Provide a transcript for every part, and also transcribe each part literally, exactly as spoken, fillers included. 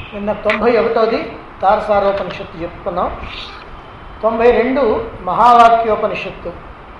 నిన్న తొంభై ఒకటోది తారసారోపనిషత్తు చెప్పుకున్నాం. తొంభై రెండు మహావాక్యోపనిషత్తు.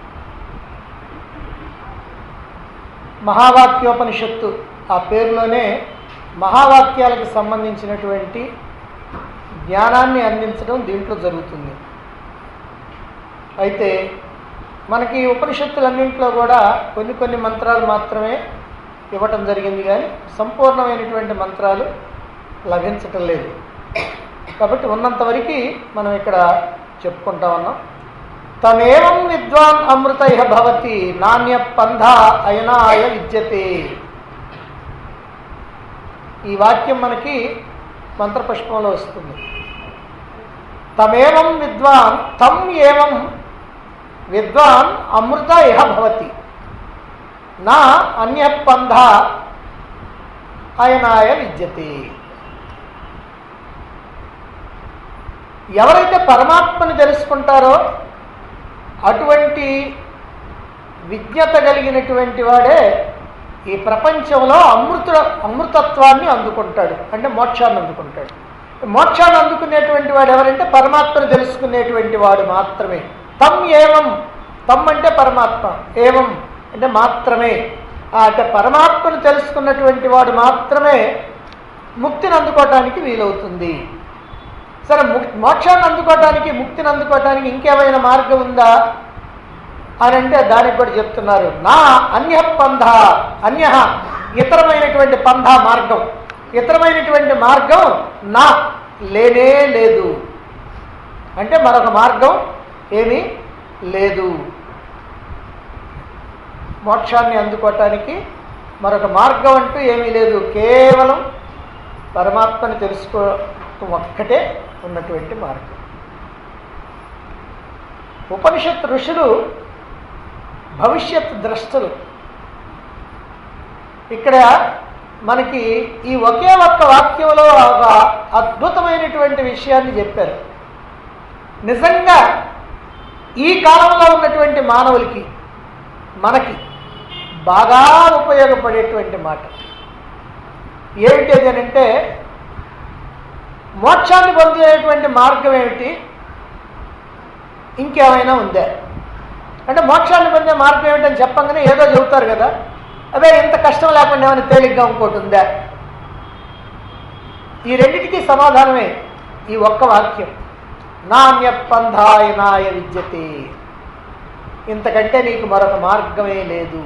మహావాక్యోపనిషత్తు ఆ పేరులోనే మహావాక్యాలకు సంబంధించినటువంటి జ్ఞానాన్ని అందించడం దీంట్లో జరుగుతుంది. అయితే మనకి ఉపనిషత్తులన్నింటిలో కూడా కొన్ని కొన్ని మంత్రాలు మాత్రమే ఇవ్వటం జరిగింది, కానీ సంపూర్ణమైనటువంటి మంత్రాలు లభించటం లేదు. కాబట్టి ఉన్నంతవరకు మనం ఇక్కడ చెప్పుకుంటా ఉన్నాం. తమేవం విద్వాన్ అమృత ఇహ భవతి నాణ్య పంధ అయనాయ విద్యతే. ఈ వాక్యం మనకి మంత్రపుష్పంలో వస్తుంది. తమేవం విద్వాన్ తం ఏవం విద్వాన్ అమృత ఇహ భవతి నా అన్య పంధ అయనాయ విద్యతే. ఎవరైతే పరమాత్మని తెలుసుకుంటారో అటువంటి విజ్ఞత కలిగినటువంటి వాడే ఈ ప్రపంచంలో అమృత అమృతత్వాన్ని అందుకుంటాడు, అంటే మోక్షాన్ని అందుకుంటాడు. మోక్షాన్ని అందుకునేటువంటి వాడు ఎవరంటే పరమాత్మను తెలుసుకునేటువంటి వాడు మాత్రమే. తం ఏవం, తం అంటే పరమాత్మ, ఏవం అంటే మాత్రమే. అంటే పరమాత్మను తెలుసుకున్నటువంటి వాడు మాత్రమే ముక్తిని అందుకోవటానికి వీలవుతుంది. సరే, మోక్షాన్ని అందుకోవటానికి ముక్తిని అందుకోవటానికి ఇంకేమైనా మార్గం ఉందా అని అంటే దానికి కూడా చెప్తున్నారు. నా అన్య పంధ, అన్య ఇతరమైనటువంటి పంధ మార్గం, ఇతరమైనటువంటి మార్గం నా లేనే లేదు. అంటే మరొక మార్గం ఏమీ లేదు. మోక్షాన్ని అందుకోవటానికి మరొక మార్గం అంటూ ఏమీ లేదు. కేవలం పరమాత్మని తెలుసుకోవటం ఒక్కటే ఉన్నటువంటి మార్గం. ఉపనిషత్ ఋషులు భవిష్యత్ ద్రష్టలు. ఇక్కడ మనకి ఈ ఒకే ఒక్క వాక్యంలో ఒక అద్భుతమైనటువంటి విషయాన్ని చెప్పారు. నిజంగా ఈ కాలంలో ఉన్నటువంటి మానవులకి మనకి బాగా ఉపయోగపడేటువంటి మాట ఏమిటి అని అంటే, మోక్షాన్ని పొందేటువంటి మార్గం ఏమిటి, ఇంకేమైనా ఉందా అంటే మోక్షాన్ని పొందే మార్గం ఏమిటని చెప్పంగానే ఏదో చెబుతారు కదా, అదే ఇంత కష్టం లేకుండా ఏమైనా తేలిగ్గా ఇంకోటి ఉందా? ఈ రెండిటికీ సమాధానమే ఈ ఒక్క వాక్యం, నాణ్య పంధాయనాయ విద్యతే. ఇంతకంటే నీకు మరొక మార్గమే లేదు.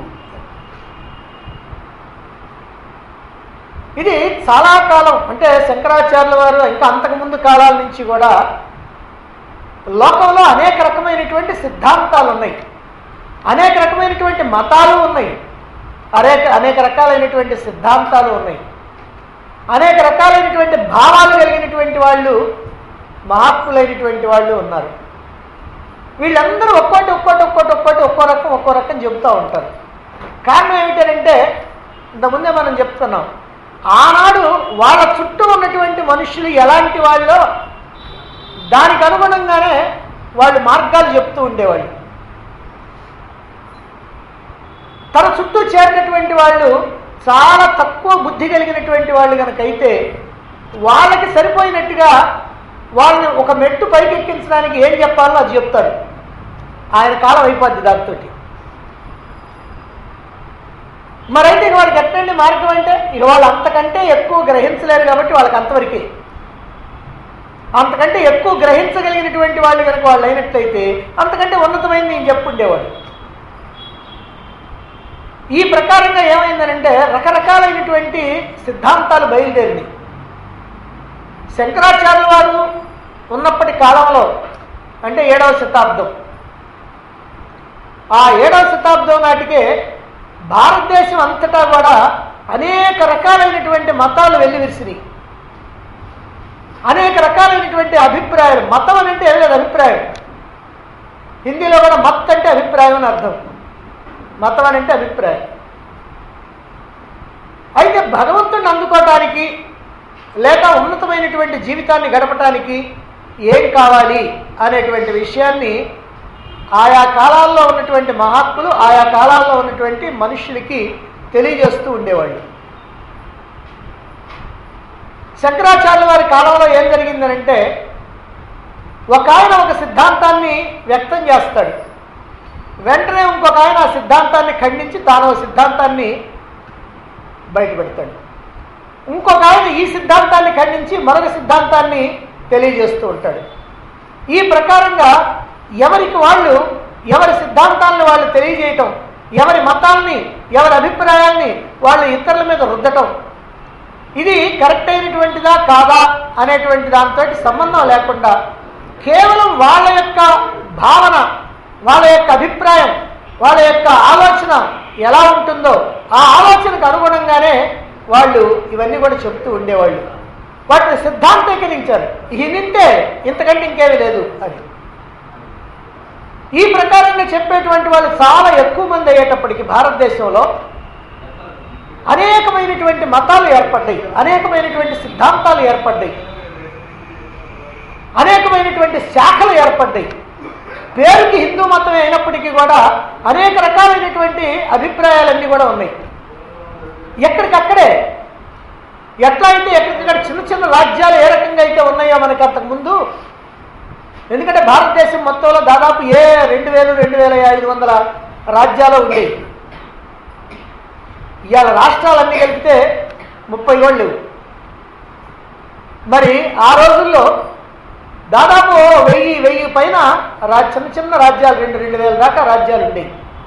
ఇది చాలా కాలం, అంటే శంకరాచార్యుల వారు ఇంకా అంతకుముందు కాలాల నుంచి కూడా లోకంలో అనేక రకమైనటువంటి సిద్ధాంతాలు ఉన్నాయి, అనేక రకమైనటువంటి మతాలు ఉన్నాయి, అనేక అనేక రకాలైనటువంటి సిద్ధాంతాలు ఉన్నాయి, అనేక రకాలైనటువంటి భావాలు కలిగినటువంటి వాళ్ళు, మహాత్ములైనటువంటి వాళ్ళు ఉన్నారు. వీళ్ళందరూ ఒక్కోటి ఒక్కోటి ఒక్కోటి ఒక్కోటి ఒక్కో రకం ఒక్కో రకం చెబుతూ ఉంటారు. కారణం ఏమిటంటే, ఇంతకుముందే మనం చెప్తున్నాం, ఆనాడు వాళ్ళ చుట్టూ ఉన్నటువంటి మనుషులు ఎలాంటి వాళ్ళో దానికి అనుగుణంగానే వాళ్ళు మార్గాలు చెప్తూ ఉండేవాళ్ళు. తన చుట్టూ చేరినటువంటి వాళ్ళు చాలా తక్కువ బుద్ధి కలిగినటువంటి వాళ్ళు కనుకైతే వాళ్ళకి సరిపోయినట్టుగా వాళ్ళని ఒక మెట్టు పైకి ఎక్కించడానికి ఏం చెప్పాలో అది చెప్తారు. ఆయన కాలం అయిపోద్ది దాంతో. మరైతే ఇక వాళ్ళకి ఎట్టండి మార్గం అంటే, ఇక వాళ్ళు అంతకంటే ఎక్కువ గ్రహించలేరు కాబట్టి వాళ్ళకి అంతవరకే. అంతకంటే ఎక్కువ గ్రహించగలిగినటువంటి వాళ్ళు కనుక వాళ్ళు అయినట్లయితే అంతకంటే ఉన్నతమైంది నేను చెప్పుండేవాడు. ఈ ప్రకారంగా ఏమైందనంటే రకరకాలైనటువంటి సిద్ధాంతాలు బయలుదేరినాయి. శంకరాచార్యుల వారు ఉన్నప్పటి కాలంలో, అంటే ఏడవ శతాబ్దం, ఆ ఏడవ శతాబ్దం నాటికే భారతదేశం అంతటా కూడా అనేక రకాలైనటువంటి మతాలు వెల్లివిరిసినాయి. అనేక రకాలైనటువంటి అభిప్రాయాలు. మతం అని అంటే ఏం లేదు, అభిప్రాయం. హిందీలో కూడా మత్ అంటే అభిప్రాయం అని అర్థం. మతం అని అంటే అభిప్రాయం. అయితే భగవంతుడిని అందుకోవటానికి లేక ఉన్నతమైనటువంటి జీవితాన్ని గడపటానికి ఏం కావాలి అనేటువంటి విషయాన్ని ఆయా కాలాల్లో ఉన్నటువంటి మహాత్ములు ఆయా కాలాల్లో ఉన్నటువంటి మనుషులకి తెలియజేస్తూ ఉండేవాళ్ళు. శంకరాచార్యుల వారి కాలంలో ఏం జరిగిందనంటే, ఒక ఆయన ఒక సిద్ధాంతాన్ని వ్యక్తం చేస్తాడు, వెంటనే ఇంకొక ఆయన ఆ సిద్ధాంతాన్ని ఖండించి తాను సిద్ధాంతాన్ని బయటపెడతాడు. ఇంకొక ఆయన ఈ సిద్ధాంతాన్ని ఖండించి మరొక సిద్ధాంతాన్ని తెలియజేస్తూ ఉంటాడు. ఈ ప్రకారంగా ఎవరికి వాళ్ళు ఎవరి సిద్ధాంతాలను వాళ్ళు తెలియజేయటం, ఎవరి మతాల్ని ఎవరి అభిప్రాయాల్ని వాళ్ళు ఇతరుల మీద రుద్దటం, ఇది కరెక్ట్ అయినటువంటిదా కాదా అనేటువంటి దాంతో సంబంధం లేకుండా కేవలం వాళ్ళ యొక్క భావన, వాళ్ళ యొక్క అభిప్రాయం, వాళ్ళ యొక్క ఆలోచన ఎలా ఉంటుందో ఆ ఆలోచనకు అనుగుణంగానే వాళ్ళు ఇవన్నీ కూడా చెప్తూ ఉండేవాళ్ళు. వాటిని సిద్ధాంతీకరించారు. ఇది నింటే ఇంతకంటే ఇంకేమీ లేదు అని. ఈ ప్రకారంగా చెప్పేటువంటి వాళ్ళు చాలా ఎక్కువ మంది అయ్యేటప్పటికీ భారతదేశంలో అనేకమైనటువంటి మతాలు ఏర్పడ్డాయి, అనేకమైనటువంటి సిద్ధాంతాలు ఏర్పడ్డాయి, అనేకమైనటువంటి శాఖలు ఏర్పడ్డాయి. పేరుకి హిందూ మతమే అయినప్పటికీ కూడా అనేక రకాలైనటువంటి అభిప్రాయాలన్నీ కూడా ఉన్నాయి. ఎక్కడికక్కడే ఎట్లా అయితే ఎక్కడికక్కడ చిన్న చిన్న రాజ్యాలు ఏ రకంగా అయితే ఉన్నాయో మనకి అంతకుముందు, ఎందుకంటే భారతదేశం మొత్తంలో దాదాపు ఏ రెండు వేలు రెండు వేల ఐదు వందల రాజ్యాలు ఉండేవి. ఇవాళ రాష్ట్రాలన్నీ కలిపితే ముప్పై ఏళ్ళు. మరి ఆ రోజుల్లో దాదాపు వెయ్యి వెయ్యి పైన రా చిన్న చిన్న రాజ్యాలు రెండు రెండు వేల దాకా రాజ్యాలు ఉండేవి.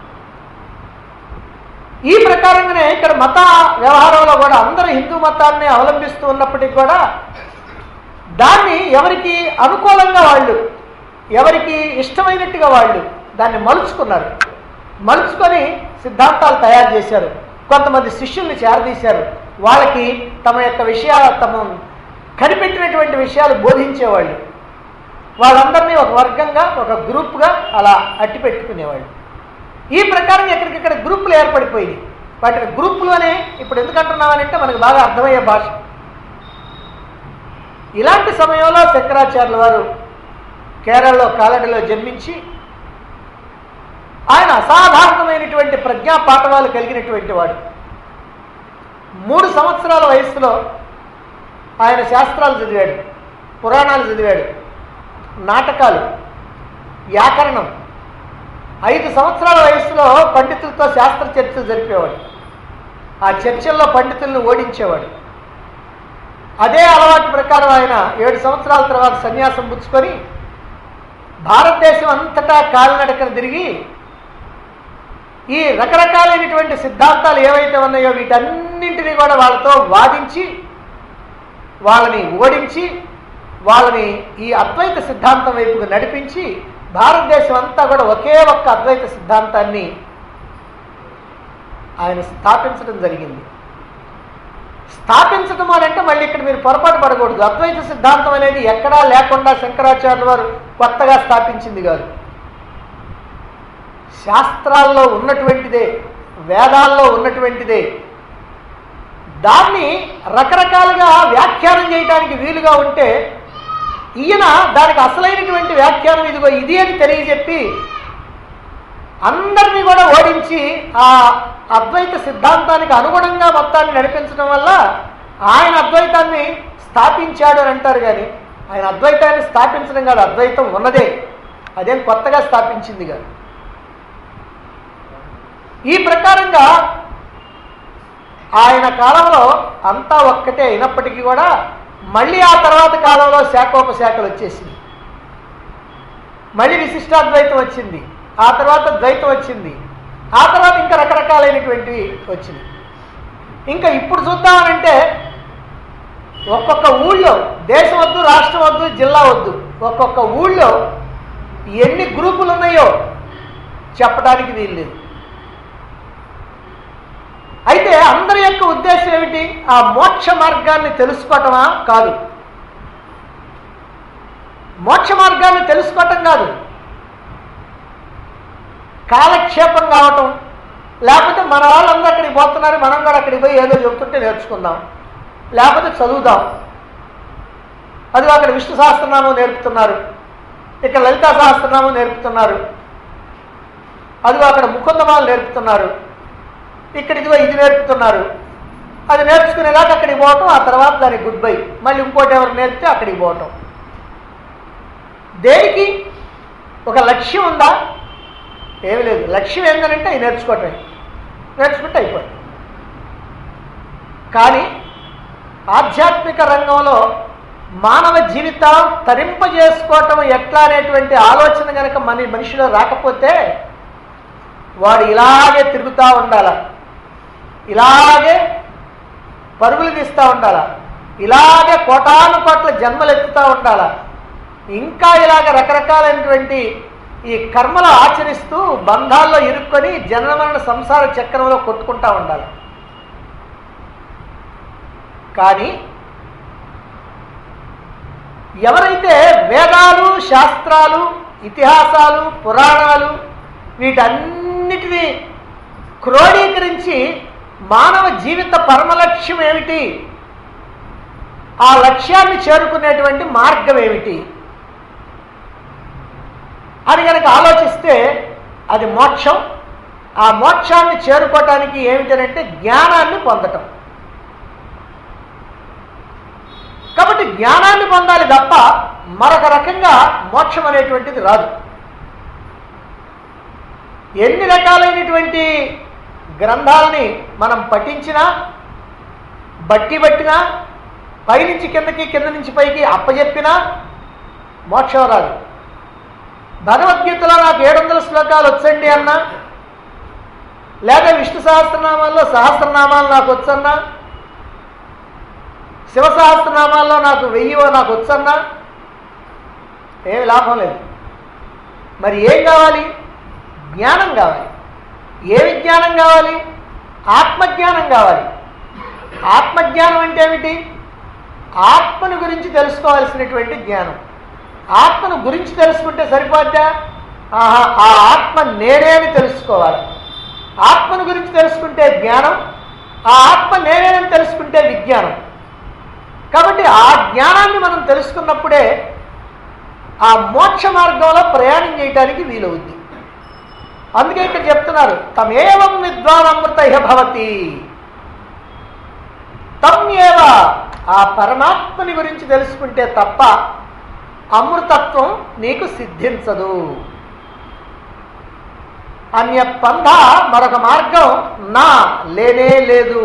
ఈ ప్రకారంగానే ఇక్కడ మత వ్యవహారంలో కూడా అందరూ హిందూ మతాన్ని అవలంబిస్తూ ఉన్నప్పటికీ కూడా దాన్ని ఎవరికి అనుకూలంగా వాళ్ళు, ఎవరికి ఇష్టమైనట్టుగా వాళ్ళు దాన్ని మలుచుకున్నారు. మలుచుకొని సిద్ధాంతాలు తయారు చేశారు. కొంతమంది శిష్యుల్ని చేరదీశారు. వాళ్ళకి తమ యొక్క విషయాలు, తమ కనిపెట్టినటువంటి విషయాలు బోధించేవాళ్ళు. వాళ్ళందరినీ ఒక వర్గంగా, ఒక గ్రూప్గా అలా అట్టి పెట్టుకునేవాళ్ళు. ఈ ప్రకారం ఎక్కడికక్కడ గ్రూపులు ఏర్పడిపోయింది. వాటిని గ్రూపులు అనే ఇప్పుడు ఎందుకంటున్నామనంటే మనకు బాగా అర్థమయ్యే భాష. ఇలాంటి సమయంలో శంకరాచార్యుల వారు కేరళలో కాలడిలో జన్మించి ఆయన అసాధారణమైనటువంటి ప్రజ్ఞా పాఠవాలు కలిగినటువంటి వాడు. మూడు సంవత్సరాల వయస్సులో ఆయన శాస్త్రాలు చదివాడు, పురాణాలు చదివాడు, నాటకాలు, వ్యాకరణం. ఐదు సంవత్సరాల వయస్సులో పండితులతో శాస్త్ర చర్చలు జరిపేవాడు. ఆ చర్చల్లో పండితులను ఓడించేవాడు. అదే అలవాటు ప్రకారం ఆయన ఏడు సంవత్సరాల తర్వాత సన్యాసం పుచ్చుకొని భారతదేశం అంతటా కాలినడకన తిరిగి ఈ రకరకాలైనటువంటి సిద్ధాంతాలు ఏవైతే ఉన్నాయో వీటన్నింటినీ కూడా వాళ్ళతో వాదించి వాళ్ళని ఓడించి వాళ్ళని ఈ అద్వైత సిద్ధాంతం వైపుకు నడిపించి భారతదేశం అంతా కూడా ఒకే ఒక్క అద్వైత సిద్ధాంతాన్ని ఆయన స్థాపించడం జరిగింది. స్థాపించడం అని అంటే మళ్ళీ ఇక్కడ మీరు పొరపాటు పడకూడదు. అద్వైత సిద్ధాంతం అనేది ఎక్కడా లేకుండా శంకరాచార్యుల వారు కొత్తగా స్థాపించింది కాదు. శాస్త్రాల్లో ఉన్నటువంటిదే, వేదాల్లో ఉన్నటువంటిదే. దాన్ని రకరకాలుగా వ్యాఖ్యానం చేయడానికి వీలుగా ఉంటే ఈయన దానికి అసలైనటువంటి వ్యాఖ్యానం ఇదిగో ఇది అని తెలియజెప్పి అందరినీ కూడా ఓడించి ఆ అద్వైత సిద్ధాంతానికి అనుగుణంగా మొత్తాన్ని నడిపించడం వల్ల ఆయన అద్వైతాన్ని స్థాపించాడు అని అంటారు. కానీ ఆయన అద్వైతాన్ని స్థాపించడం కాదు, అద్వైతం ఉన్నదే, అదేం కొత్తగా స్థాపించింది కాదు. ఈ ప్రకారంగా ఆయన కాలంలో అంతా ఒక్కటే అయినప్పటికీ కూడా మళ్ళీ ఆ తర్వాత కాలంలో శాఖోపశాఖలు వచ్చేసింది. మళ్ళీ విశిష్టాద్వైతం వచ్చింది, ఆ తర్వాత ద్వైతం వచ్చింది, ఆ తర్వాత ఇంకా రకరకాలైనటువంటివి వచ్చింది. ఇంకా ఇప్పుడు చూద్దామనంటే ఒక్కొక్క ఊళ్ళో, దేశం వద్దు, రాష్ట్రం వద్దు, జిల్లా వద్దు, ఒక్కొక్క ఊళ్ళో ఎన్ని గ్రూపులు ఉన్నాయో చెప్పడానికి వీల్లేదు. అయితే అందరి యొక్క ఉద్దేశం ఏమిటి? ఆ మోక్ష మార్గాన్ని తెలుసుకోవటమా? కాదు. మోక్ష మార్గాన్ని తెలుసుకోవటం కాదు, కాలక్షేపం కావటం, లేకపోతే మన వాళ్ళందరూ అక్కడికి పోతున్నారు, మనం కూడా అక్కడికి పోయి ఏదో చెబుతుంటే నేర్చుకుందాం, లేకపోతే చదువుదాం. అది అక్కడ విష్ణు సహస్రనామం నేర్పుతున్నారు, ఇక్కడ లలితా సహస్రనామం నేర్పుతున్నారు, అదిగో అక్కడ ముకుందమాలు నేర్పుతున్నారు, ఇక్కడ ఇదిగో ఇది నేర్పుతున్నారు. అది నేర్చుకునేలాగా అక్కడికి పోవటం, ఆ తర్వాత దానికి గుడ్ బై, మళ్ళీ ఇంకోటి ఎవరు నేర్పితే అక్కడికి పోవటం. దేనికి ఒక లక్ష్యం ఉందా? ఏమి లేదు. లక్ష్యం ఏంటంటే అవి నేర్చుకోవటమే, నేర్చుకుంటే అయిపోయింది. కానీ ఆధ్యాత్మిక రంగంలో మానవ జీవితం తరింపజేసుకోవటం ఎట్లా అనేటువంటి ఆలోచన కనుక మన మనిషిలో రాకపోతే వాడు ఇలాగే తిరుగుతూ ఉండాల, ఇలాగే పరుగులు తీస్తూ ఉండాల, ఇలాగే కోటాను కోట్ల జన్మలు ఎత్తుతూ ఉండాల, ఇంకా ఇలాగ రకరకాలైనటువంటి ఈ కర్మలు ఆచరిస్తూ బంధాల్లో ఇరుక్కొని జనన మరణ సంసార చక్రంలో కొట్టుకుంటూ ఉండాలి. కానీ ఎవరైతే వేదాలు, శాస్త్రాలు, ఇతిహాసాలు, పురాణాలు వీటన్నిటినీ క్రోడీకరించి మానవ జీవిత పరమలక్ష్యం ఏమిటి, ఆ లక్ష్యాన్ని చేరుకునేటువంటి మార్గం ఏమిటి అని కనుక ఆలోచిస్తే అది మోక్షం. ఆ మోక్షాన్ని చేరుకోవటానికి ఏమిటంటే జ్ఞానాన్ని పొందటం. కాబట్టి జ్ఞానాన్ని పొందాలి తప్ప మరొక రకంగా మోక్షం అనేటువంటిది రాదు. ఎన్ని రకాలైనటువంటి గ్రంథాలని మనం పఠించినా, బట్టి పట్టినా, పైనుంచి కిందకి, కింద నుంచి పైకి అప్పచెప్పినా మోక్షం రాదు. భగవద్గీతలో నాకు ఏడు వందల శ్లోకాలు వచ్చండి అన్నా, లేదా విష్ణు సహస్రనామాల్లో సహస్రనామాలు నాకు వచ్చన్నా, శివ సహస్రనామాల్లో నాకు వెయ్యివో నాకు వచ్చన్నా ఏమి లాభం లేదు. మరి ఏం కావాలి? జ్ఞానం కావాలి. ఏమి జ్ఞానం కావాలి? ఆత్మజ్ఞానం కావాలి. ఆత్మజ్ఞానం అంటే ఏమిటి? ఆత్మను గురించి తెలుసుకోవాల్సినటువంటి జ్ఞానం. ఆత్మను గురించి తెలుసుకుంటే సరిపోద్దా? ఆహా, ఆ ఆత్మ నేనే అని తెలుసుకోవాలి. ఆత్మను గురించి తెలుసుకుంటే జ్ఞానం, ఆ ఆత్మ నేనేనని తెలుసుకుంటే విజ్ఞానం. కాబట్టి ఆ జ్ఞానాన్ని మనం తెలుసుకున్నప్పుడే ఆ మోక్ష మార్గంలో ప్రయాణం చేయడానికి వీలవుద్ది. అందుకే ఇక్కడ చెప్తున్నారు, తమేవం విద్వాన్ అమృత ఇహ భవతి. తమ్ ఏవ, ఆ పరమాత్మని గురించి తెలుసుకుంటే తప్ప అమృతత్వం నీకు సిద్ధించదు. అన్య పంథ, మరొక మార్గం నా లేనే లేదు.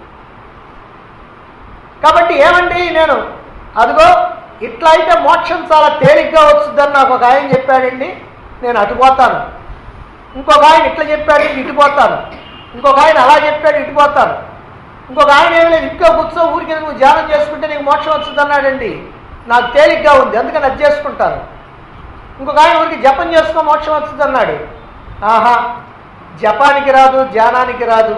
కాబట్టి ఏమండి, నేను అదిగో ఇట్లా అయితే మోక్షం చాలా తేలిగ్గా వచ్చుద్దని నాకు ఒక ఆయన చెప్పాడండి, నేను అటుపోతాను. ఇంకొక ఆయన ఇట్లా చెప్పాడు, ఇటుపోతాను. ఇంకొక ఆయన అలా చెప్పాడు, ఇటుపోతాను. ఇంకొక ఆయన ఏమి లేదు, ఇంట్లో కూర్చో ఊరికి నువ్వు ధ్యానం చేసుకుంటే నీకు మోక్షం వచ్చింది అన్నాడండి, నాకు తేలిగ్గా ఉంది అందుకని అది చేసుకుంటాను. ఇంకొక ఆయన ఊరికి జపం చేసుకో మోక్షం వచ్చింది అన్నాడు. ఆహా, జపానికి రాదు, ధ్యానానికి రాదు,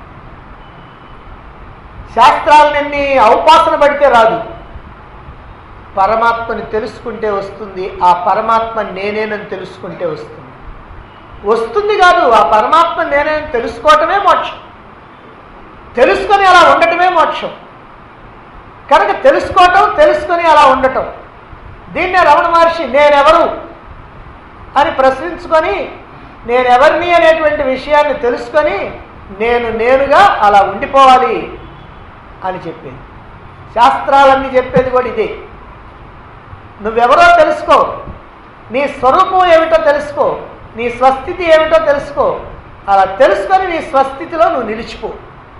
శాస్త్రాలన్నీ ఔపాసన పడితే రాదు. పరమాత్మని తెలుసుకుంటే వస్తుంది. ఆ పరమాత్మ నేనేనని తెలుసుకుంటే వస్తుంది. వస్తుంది కాదు, ఆ పరమాత్మ నేనేనని తెలుసుకోవటమే మోక్షం. తెలుసుకొని అలా ఉండటమే మోక్షం. కనుక తెలుసుకోవటం, తెలుసుకొని అలా ఉండటం, దీన్నే రమణ మహర్షి నేనెవరు అని ప్రశ్నించుకొని నేనెవరిని అనేటువంటి విషయాన్ని తెలుసుకొని నేను నేనుగా అలా ఉండిపోవాలి అని చెప్పేది. శాస్త్రాలన్నీ చెప్పేది కూడా ఇదే. నువ్వెవరో తెలుసుకో, నీ స్వరూపం ఏమిటో తెలుసుకో, నీ స్వస్థితి ఏమిటో తెలుసుకో. అలా తెలుసుకొని నీ స్వస్థితిలో నువ్వు నిలిచిపో.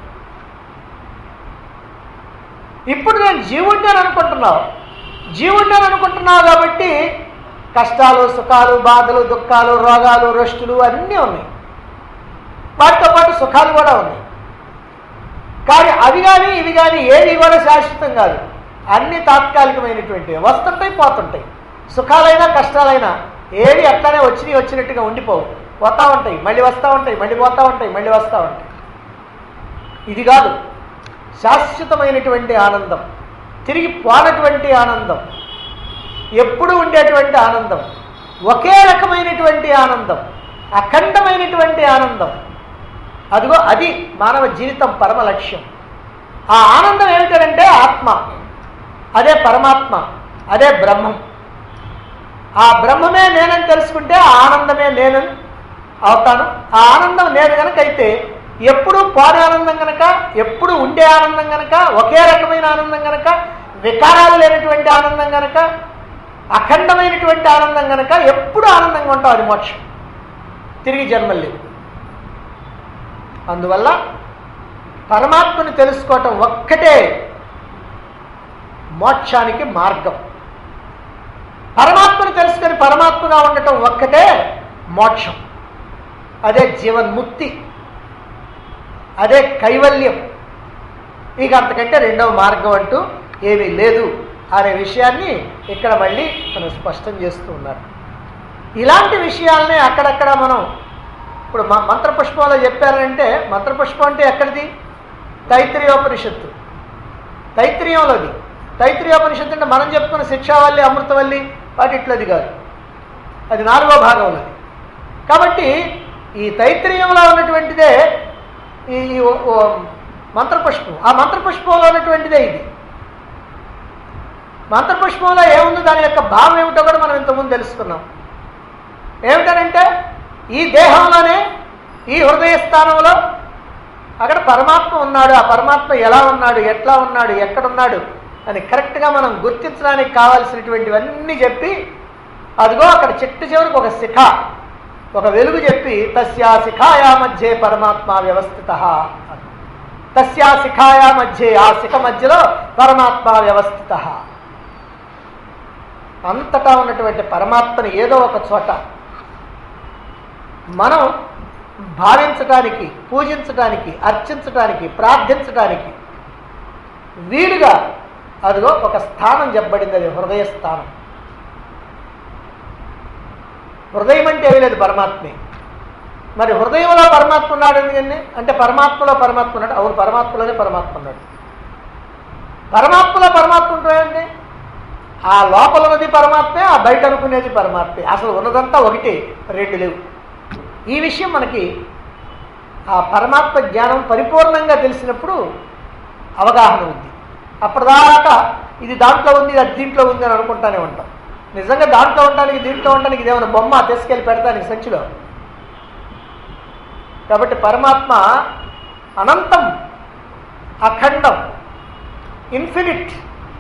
ఇప్పుడు నేను జీవుడిని అనుకుంటున్నావు, జీవుడిని అనుకుంటున్నావు కాబట్టి కష్టాలు, సుఖాలు, బాధలు, దుఃఖాలు, రోగాలు, రొష్టులు అన్నీ ఉన్నాయి. వాటితో పాటు సుఖాలు కూడా ఉన్నాయి. కానీ అవి కానీ ఇవి కానీ ఏవి కూడా శాశ్వతం కాదు. అన్ని తాత్కాలికమైనటువంటివి, వస్తుంటాయి పోతుంటాయి. సుఖాలైనా కష్టాలైనా ఏవి అట్లానే వచ్చినాయి వచ్చినట్టుగా ఉండిపోవు, పోతూ ఉంటాయి, మళ్ళీ వస్తూ ఉంటాయి, మళ్ళీ పోతూ ఉంటాయి, మళ్ళీ వస్తూ ఉంటాయి. ఇది కాదు శాశ్వతమైనటువంటి ఆనందం, తిరిగి పోనటువంటి ఆనందం, ఎప్పుడు ఉండేటువంటి ఆనందం, ఒకే రకమైనటువంటి ఆనందం, అఖండమైనటువంటి ఆనందం. అదిగో అది మానవ జీవితం పరమ లక్ష్యం. ఆ ఆనందం ఏమిటంటే ఆత్మ, అదే పరమాత్మ, అదే బ్రహ్మం. ఆ బ్రహ్మమే నేనని తెలుసుకుంటే ఆ ఆనందమే నేనని అవుతాను. ఆ ఆనందం నేను కనుకైతే ఎప్పుడు పోనే ఆనందం కనుక, ఎప్పుడు ఉండే ఆనందం కనుక, ఒకే రకమైన ఆనందం కనుక, వికారాలు లేనటువంటి ఆనందం కనుక, అఖండమైనటువంటి ఆనందం కనుక ఎప్పుడు ఆనందంగా ఉంటావు. అది మోక్షం, తిరిగి జన్మలు లేవు. అందువల్ల పరమాత్మను తెలుసుకోవటం ఒక్కటే మోక్షానికి మార్గం. పరమాత్మను తెలుసుకొని పరమాత్మగా ఉండటం ఒక్కటే మోక్షం. అదే జీవన్ముక్తి, అదే కైవల్యం. ఇక అంతకంటే రెండవ మార్గం అంటూ ఏమీ లేదు అనే విషయాన్ని ఇక్కడ మళ్ళీ మనం స్పష్టం చేస్తూ ఉన్నారు. ఇలాంటి విషయాలనే అక్కడక్కడ మనం ఇప్పుడు మంత్రపుష్పంలో చెప్పారంటే, మంత్రపుష్పం అంటే ఎక్కడిది? తైత్రీయోపనిషత్తు, తైత్రీయంలోది. తైత్రీయోపనిషత్తు అంటే మనం చెప్పుకున్న శిక్షావల్లి, అమృతవల్లి వాటిట్లోది కాదు, అది నాలుగో భాగంలోది. కాబట్టి ఈ తైత్రీయంలో ఉన్నటువంటిదే ఈ మంత్రపుష్పం. ఆ మంత్రపుష్పంలో ఉన్నటువంటిదే ఇది. మంత్రపుష్పంలో ఏముంది, దాని యొక్క భావం ఏమిటో కూడా మనం ఇంతకుముందు తెలుసుకున్నాం. ఏమిటనంటే ఈ దేహంలోనే, ఈ హృదయ స్థానంలో అక్కడ పరమాత్మ ఉన్నాడు. ఆ పరమాత్మ ఎలా ఉన్నాడు, ఎట్లా ఉన్నాడు, ఎక్కడున్నాడు అని కరెక్ట్గా మనం గుర్తించడానికి కావాల్సినటువంటివన్నీ చెప్పి, అదిగో అక్కడ చిట్టు చివరికి ఒక శిఖ, ఒక వెలుగు చెప్పి, తస్యా శిఖాయా మధ్యే పరమాత్మ వ్యవస్థిత. తస్యా శిఖాయా మధ్యే, ఆ శిఖ మధ్యలో పరమాత్మ వ్యవస్థిత. అంతటా ఉన్నటువంటి పరమాత్మని ఏదో ఒక చోట మనం భావించటానికి, పూజించటానికి, అర్చించటానికి, ప్రార్థించటానికి వీలుగా అదిగో ఒక స్థానం చెప్పబడింది. అది హృదయ స్థానం. హృదయం అంటే ఏమీ లేదు, పరమాత్మే. మరి హృదయంలో పరమాత్మ ఉన్నాడు ఎందుకని అంటే, పరమాత్మలో పరమాత్మ ఉన్నాడు. అవును, పరమాత్మలోనే పరమాత్మ ఉన్నాడు. పరమాత్మలో పరమాత్మ ఉంటాడండి. ఆ లోపల ఉన్నది పరమాత్మే, ఆ బయట అనుకునేది పరమాత్మే. అసలు ఉన్నదంతా ఒకటే, రెండు లేవు. ఈ విషయం మనకి ఆ పరమాత్మ జ్ఞానం పరిపూర్ణంగా తెలిసినప్పుడు అవగాహన ఉంది. అప్పటిదాకా ఇది దాంట్లో ఉంది, అది దీంట్లో ఉంది అని అనుకుంటానే ఉంటాం. నిజంగా దాంట్లో ఉండడానికి, దీంట్లో ఉండడానికి ఇదేమైనా బొమ్మ తీసుకెళ్ళి పెడతానికి సంచిలో. కాబట్టి పరమాత్మ అనంతం, అఖండం, ఇన్ఫినిట్,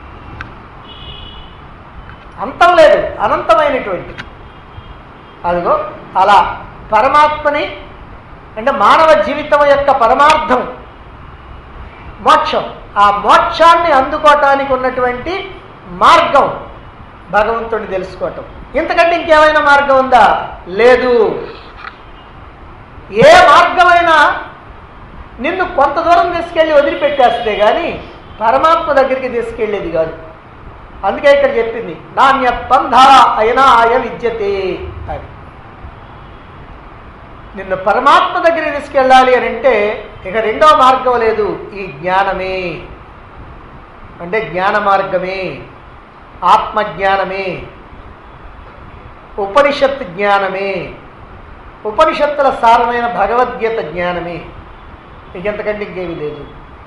అంతం లేదు, అనంతమైనటువంటి. అదిగో అలా పరమాత్మని అంటే మానవ జీవితం యొక్క పరమార్థం మోక్షం. ఆ మోక్షాన్ని అందుకోవటానికి ఉన్నటువంటి మార్గం భగవంతుడిని తెలుసుకోవటం. ఇంతకంటే ఇంకేమైనా మార్గం ఉందా? లేదు. ఏ మార్గమైనా నిన్ను కొంత దూరం తీసుకెళ్ళి వదిలిపెట్టేస్తే కానీ పరమాత్మ దగ్గరికి తీసుకెళ్ళేది కాదు. అందుకే ఇక్కడ చెప్పింది, నాణ్య బంధ అయినా ఆయ విద్యతే అని. నిన్ను పరమాత్మ దగ్గరికి తీసుకెళ్ళాలి అని అంటే ఇక రెండో మార్గం లేదు, ఈ జ్ఞానమే. అంటే జ్ఞాన మార్గమే, ఆత్మజ్ఞానమే, ఉపనిషత్ జ్ఞానమే, ఉపనిషత్తుల సారమైన భగవద్గీత జ్ఞానమే. ఇంకెంతకంటే ఇంకేమీ లేదు.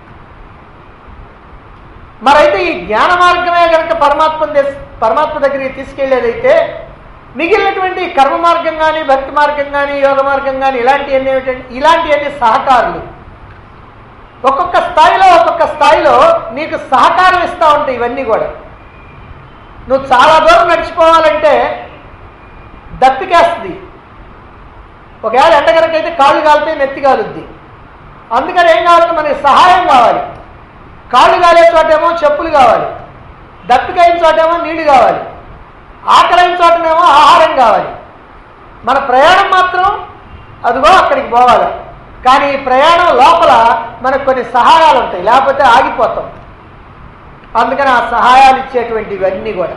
మరైతే ఈ జ్ఞాన మార్గమే కనుక పరమాత్మ పరమాత్మ దగ్గరికి తీసుకెళ్లేదైతే మిగిలినటువంటి కర్మ మార్గం కానీ, భక్తి మార్గం కానీ, యోగ మార్గం కానీ ఇలాంటివన్నీ ఏమిటంటే ఇలాంటివన్నీ సహకారులు. ఒక్కొక్క స్థాయిలో ఒక్కొక్క స్థాయిలో నీకు సహకారం ఇస్తూ ఉంటాయి ఇవన్నీ కూడా. నువ్వు చాలా దూరం నడిచిపోవాలంటే దప్పికేస్తుంది. ఒకవేళ ఎండగనకైతే కాళ్ళు కాలితే నెత్తి కాలుద్ది. అందుకని ఏం కావాలంటే మనకి సహాయం కావాలి. కాళ్ళు కాలే చోటేమో చెప్పులు కావాలి, దప్పికైన చోటేమో నీళ్లు కావాలి, ఆకలైన చోటనేమో ఆహారం కావాలి. మన ప్రయాణం మాత్రం అదిగో అక్కడికి పోవాలి. కానీ ఈ ప్రయాణం లోపల మనకు కొన్ని సహాయాలు ఉంటాయి, లేకపోతే ఆగిపోతాం. అందుకని ఆ సహాయాలు ఇచ్చేటువంటి ఇవన్నీ కూడా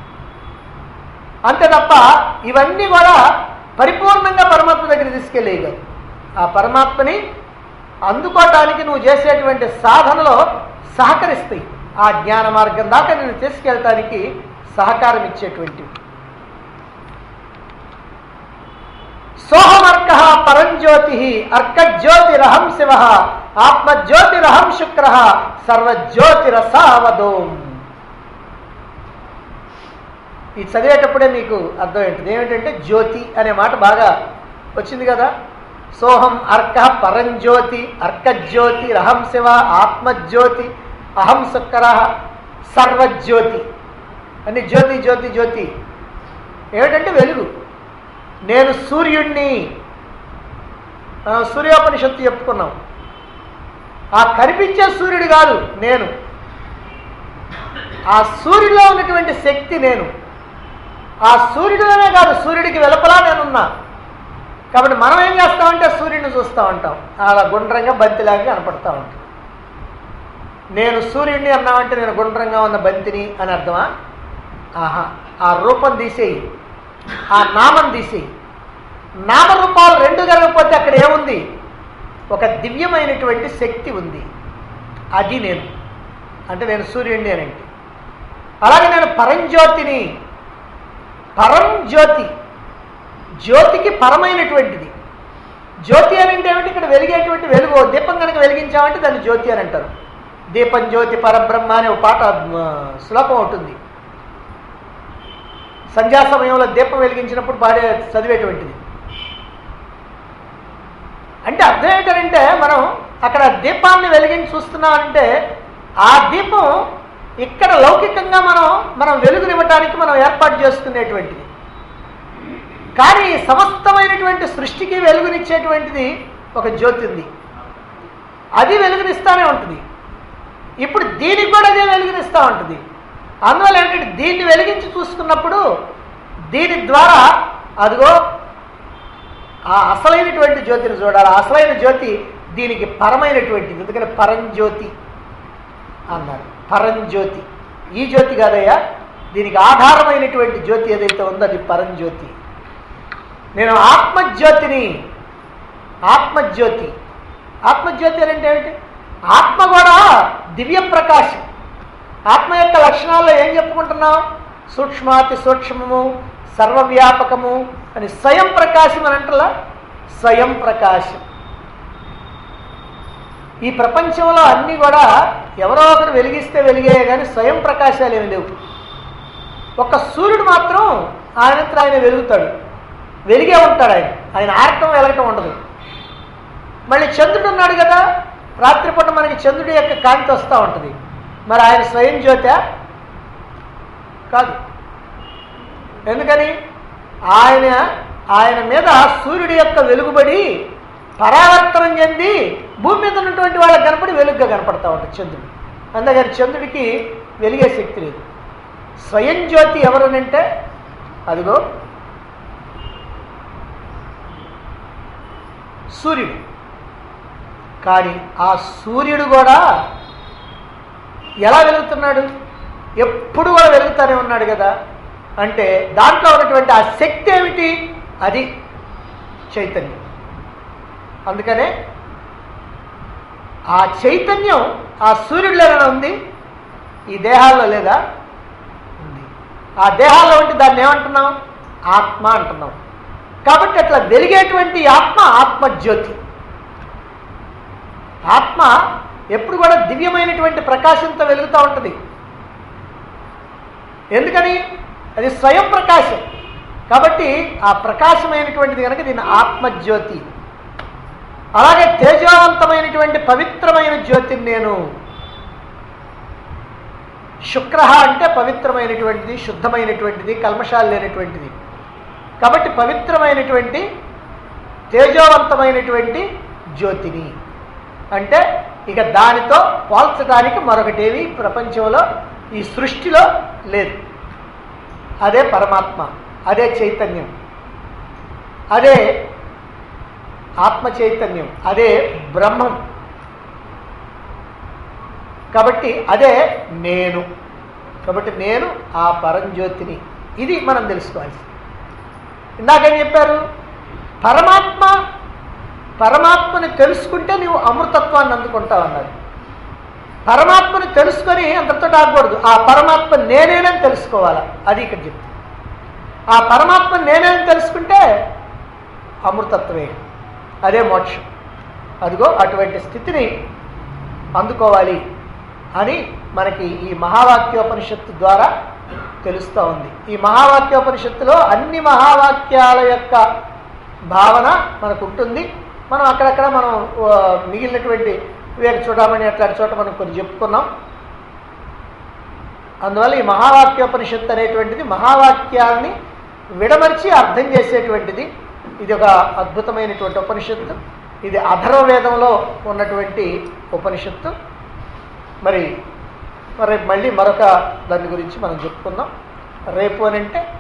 అంతే తప్ప ఇవన్నీ కూడా పరిపూర్ణంగా పరమాత్మ దగ్గర తీసుకెళ్ళేయగలరు. ఆ పరమాత్మని అందుకోవటానికి నువ్వు చేసేటువంటి సాధనలో సహకరిస్తాయి. ఆ జ్ఞాన మార్గం దాకా నేను తీసుకెళ్ళటానికి సహకారం ఇచ్చేటువంటివి. సోహమర్క పరంజ్యోతి అర్కజ్యోతిరహం శివ ఆత్మజ్యోతిరహం శుక్ర సర్వజ్యోతిరసావదోం. ఈ చదివేటప్పుడే మీకు అర్థమేంటిది ఏమిటంటే జ్యోతి అనే మాట బాగా వచ్చింది కదా. సోహం అర్క పరంజ్యోతి, అర్కజ్యోతి, రహం శివ, ఆత్మజ్యోతి, అహం శుక్ర, సర్వజ్యోతి అని జ్యోతి జ్యోతి జ్యోతి ఏమిటంటే వెలుగు. నేను సూర్యుడిని, మనం సూర్యోపనిషత్తు చెప్పుకున్నాం. ఆ కనిపించే సూర్యుడు కాదు నేను, ఆ సూర్యుడిలో ఉన్నటువంటి శక్తి నేను. ఆ సూర్యుడిలోనే కాదు, సూర్యుడికి వెలుపలా నేనున్నా. కాబట్టి మనం ఏం చేస్తామంటే సూర్యుడిని చూస్తూ ఉంటాం, అలా గుండ్రంగా బంతిలాగా కనపడతా ఉంటాం. నేను సూర్యుడిని అన్నామంటే నేను గుండ్రంగా ఉన్న బంతిని అని అర్థమా? ఆహా, ఆ రూపం తీసేయి, ఆ నామం తీసేయి. నామరూపాలు రెండు కలగకపోతే అక్కడ ఏముంది? ఒక దివ్యమైనటువంటి శక్తి ఉంది, అది నేను. అంటే నేను సూర్యుడిని అని అంటే. అలాగే నేను పరంజ్యోతిని. పరంజ్యోతి, జ్యోతికి పరమైనటువంటిది. జ్యోతి అని అంటే ఏమిటి? ఇక్కడ వెలిగేటువంటి వెలుగు. దీపం కనుక వెలిగించామంటే దాన్ని జ్యోతి అని అంటారు. దీపం జ్యోతి పరబ్రహ్మ అనే ఒక పాట శ్లోకం ఉంటుంది. సంధ్యా సమయంలో దీపం వెలిగించినప్పుడు పాడే చదివేటువంటిది. అంటే అర్థం ఏంటంటే మనం అక్కడ దీపాన్ని వెలిగించి చూస్తున్నామంటే ఆ దీపం ఇక్కడ లౌకికంగా మనం మనం వెలుగునివ్వటానికి మనం ఏర్పాటు చేసుకునేటువంటిది. కానీ సమస్తమైనటువంటి సృష్టికి వెలుగునిచ్చేటువంటిది ఒక జ్యోతి ఉంది, అది వెలుగునిస్తూనే ఉంటుంది. ఇప్పుడు దీనికి కూడా అదే వెలుగునిస్తూ ఉంటుంది. అందువల్ల ఏంటంటే దీన్ని వెలిగించి చూసుకున్నప్పుడు దీని ద్వారా అదిగో ఆ అసలైనటువంటి జ్యోతిని చూడాలి. అసలైన జ్యోతి దీనికి పరమైనటువంటిది, ఎందుకని పరంజ్యోతి అన్నారు. పరంజ్యోతి ఈ జ్యోతి కాదయ్యా, దీనికి ఆధారమైనటువంటి జ్యోతి ఏదైతే ఉందో అది పరంజ్యోతి. నేను ఆత్మజ్యోతిని. ఆత్మజ్యోతి, ఆత్మజ్యోతి అని అంటే ఏమిటి? ఆత్మ కూడా దివ్య ప్రకాశం. ఆత్మ యొక్క లక్షణాల్లో ఏం చెప్పుకుంటున్నాం? సూక్ష్మాతి సూక్ష్మము, సర్వవ్యాపకము అని స్వయం ప్రకాశం అని అంటలా. స్వయం ప్రకాశం. ఈ ప్రపంచంలో అన్నీ కూడా ఎవరో ఒకరు వెలిగిస్తే వెలిగాయే కానీ స్వయం ప్రకాశాలు ఏమి లేవు. ఒక సూర్యుడు మాత్రం ఆయనంతా ఆయన వెలుగుతాడు, వెలిగే ఉంటాడు. ఆయన ఆయన ఆర్తం వెలగటం ఉండదు. మళ్ళీ చంద్రుడు ఉన్నాడు కదా, రాత్రిపూట మనకి చంద్రుడి యొక్క కాంతి వస్తూ ఉంటుంది. మరి ఆయన స్వయం జ్యోత కాదు. ఎందుకని? ఆయన ఆయన మీద సూర్యుడి యొక్క వెలుగుబడి పరావర్తనం చెంది భూమి మీద ఉన్నటువంటి వాళ్ళకి కనపడి వెలుగుగా కనపడతా ఉంటుంది చంద్రుడు. అందుకని చంద్రుడికి వెలిగే శక్తి లేదు. స్వయం జ్యోతి ఎవరనంటే అదిగో సూర్యుడు. కానీ ఆ సూర్యుడు కూడా ఎలా వెలుగుతున్నాడు? ఎప్పుడు కూడా వెలుగుతూనే ఉన్నాడు కదా. అంటే దాంట్లో ఉన్నటువంటి ఆ శక్తి ఏమిటి? అది చైతన్యం. అందుకనే ఆ చైతన్యం ఆ సూర్యుడిలోనే ఉంది, ఈ దేహాల్లో లేదా? ఉంది. ఆ దేహాల్లో ఉంటే దాన్ని ఏమంటున్నాం? ఆత్మ అంటున్నాం. కాబట్టి అట్లా వెలిగేటువంటి ఆత్మ ఆత్మజ్యోతి. ఆత్మ ఎప్పుడు కూడా దివ్యమైనటువంటి ప్రకాశంతో వెలుగుతూ ఉంటుంది. ఎందుకని? అది స్వయం ప్రకాశం. కాబట్టి ఆ ప్రకాశమైనటువంటిది కనుక దీన్ని ఆత్మజ్యోతి. అలాగే తేజవంతమైనటువంటి పవిత్రమైన జ్యోతిని నేను. శుక్ర అంటే పవిత్రమైనటువంటిది, శుద్ధమైనటువంటిది, కల్మషాలు లేనటువంటిది. కాబట్టి పవిత్రమైనటువంటి తేజవంతమైనటువంటి జ్యోతిని అంటే ఇక దానితో పోల్చడానికి మరొకటేవి ప్రపంచంలో ఈ సృష్టిలో లేదు. అదే పరమాత్మ, అదే చైతన్యం, అదే ఆత్మ చైతన్యం, అదే బ్రహ్మం. కాబట్టి అదే నేను. కాబట్టి నేను ఆ పరంజ్యోతిని. ఇది మనం తెలుసుకోవాల్సింది. ఇందాకేం చెప్పారు? పరమాత్మ పరమాత్మని తెలుసుకుంటే నీవు అమృతత్వాన్ని అందుకుంటావు అన్నారు. పరమాత్మని తెలుసుకొని అంతటితో ఆగకూడదు. ఆ పరమాత్మ నేనేనని తెలుసుకోవాలా, అది ఇక్కడ చెప్తుంది. ఆ పరమాత్మ నేనేనని తెలుసుకుంటే అమృతత్వమే, అదే మోక్షం. అదిగో అటువంటి స్థితిని అందుకోవాలి అని మనకి ఈ మహావాక్యోపనిషత్తు ద్వారా తెలుస్తూ ఉంది. ఈ మహావాక్యోపనిషత్తులో అన్ని మహావాక్యాల యొక్క భావన మనకు ఉంటుంది. మనం అక్కడక్కడ మనం ఆ, మిగిలినటువంటి వివేక చూడమని అట్లాంటి చోట మనం కొన్ని చెప్పుకున్నాం. అందువల్ల ఈ మహావాక్యోపనిషత్తు అనేటువంటిది మహావాక్యాల్ని విడమర్చి అర్థం చేసేటువంటిది. ఇది ఒక అద్భుతమైనటువంటి ఉపనిషత్తు. ఇది అథర్వవేదంలో ఉన్నటువంటి ఉపనిషత్తు. మరి మరి మళ్ళీ మరొక దాని గురించి మనం చెప్పుకుందాం. రేపు అని అంటే